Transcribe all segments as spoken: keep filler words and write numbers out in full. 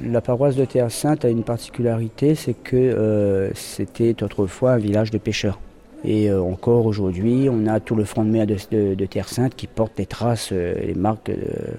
La paroisse de Terre Sainte a une particularité, c'est que euh, c'était autrefois un village de pêcheurs. Et euh, encore aujourd'hui, on a tout le front de mer de, de, de Terre Sainte qui porte les traces, euh, les marques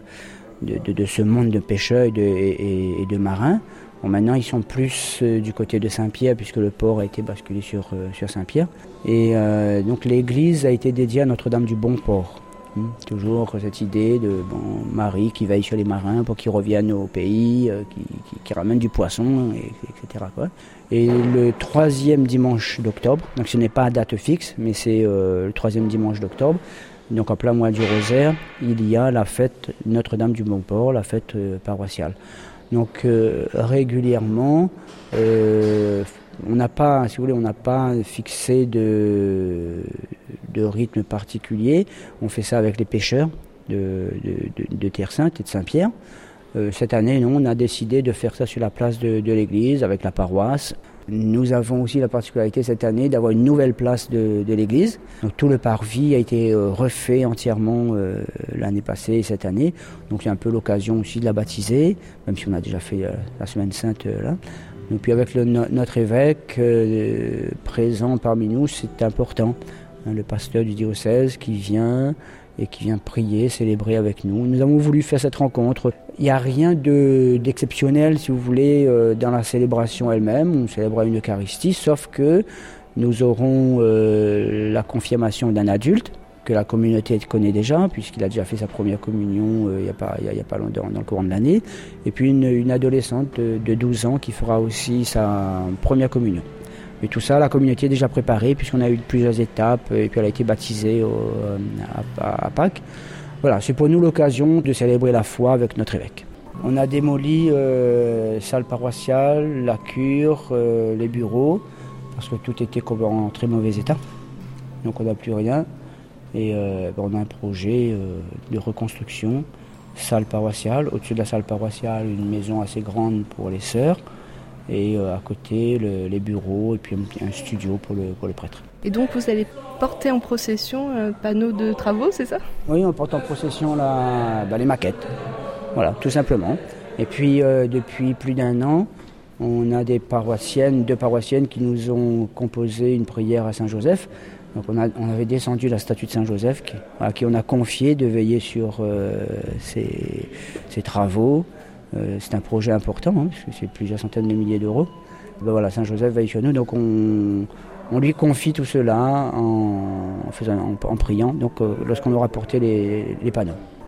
de, de, de, de ce monde de pêcheurs et de, et, et de marins. Bon, maintenant, ils sont plus euh, du côté de Saint-Pierre, puisque le port a été basculé sur, euh, sur Saint-Pierre. Et euh, donc l'église a été dédiée à Notre-Dame du Bon Port. Hum, toujours cette idée de bon, Marie qui veille sur les marins pour qu'ils reviennent au pays, euh, qui, qui, qui ramènent du poisson, et, etc. Quoi. Et le troisième dimanche d'octobre, donc ce n'est pas à date fixe, mais c'est euh, le troisième dimanche d'octobre, donc en plein mois du rosaire, il y a la fête Notre-Dame du Bon Port, la fête euh, paroissiale. Donc euh, régulièrement, euh, on n'a pas, si vous voulez, on n'a pas fixé de, de rythme particulier. On fait ça avec les pêcheurs de, de, de, de Terre Sainte et de Saint-Pierre. Euh, cette année, nous, on a décidé de faire ça sur la place de, de l'église avec la paroisse. Nous avons aussi la particularité cette année d'avoir une nouvelle place de, de l'église. Donc tout le parvis a été euh, refait entièrement euh, l'année passée et cette année. Donc c'est un peu l'occasion aussi de la baptiser, même si on a déjà fait euh, la semaine sainte euh, là. Et puis avec le, no, notre évêque euh, présent parmi nous, c'est important. Hein, le pasteur du diocèse qui vient et qui vient prier, célébrer avec nous. Nous avons voulu faire cette rencontre. Il n'y a rien de, d'exceptionnel, si vous voulez, euh, dans la célébration elle-même. On célèbre une Eucharistie, sauf que nous aurons euh, la confirmation d'un adulte, que la communauté connaît déjà, puisqu'il a déjà fait sa première communion euh, il n'y a pas, il y a, il y a pas longtemps, dans le courant de l'année. Et puis une, une adolescente de, de douze ans qui fera aussi sa première communion. Et tout ça, la communauté est déjà préparée, puisqu'on a eu plusieurs étapes, et puis elle a été baptisée au, à, à Pâques. Voilà, c'est pour nous l'occasion de célébrer la foi avec notre évêque. On a démoli euh, salle paroissiale, la cure, euh, les bureaux, parce que tout était en très mauvais état. Donc on n'a plus rien. Et euh, on a un projet euh, de reconstruction, salle paroissiale. Au-dessus de la salle paroissiale, une maison assez grande pour les sœurs. Et euh, à côté, le, les bureaux et puis un, un studio pour le, pour le prêtre. Et donc vous allez porter en procession un panneau de travaux, c'est ça ? Oui, on porte en procession la, bah, les maquettes, voilà, tout simplement. Et puis euh, depuis plus d'un an, on a des paroissiennes, deux paroissiennes qui nous ont composé une prière à Saint-Joseph. Donc on, a, on avait descendu la statue de Saint-Joseph, qui, à qui on a confié de veiller sur euh, ces, ces travaux. Euh, c'est un projet important, hein, parce que c'est plusieurs centaines de milliers d'euros. Ben voilà, Saint-Joseph veille sur nous, donc on, on lui confie tout cela en, en, faisant, en, en priant, donc euh, lorsqu'on aura porté les, les panneaux.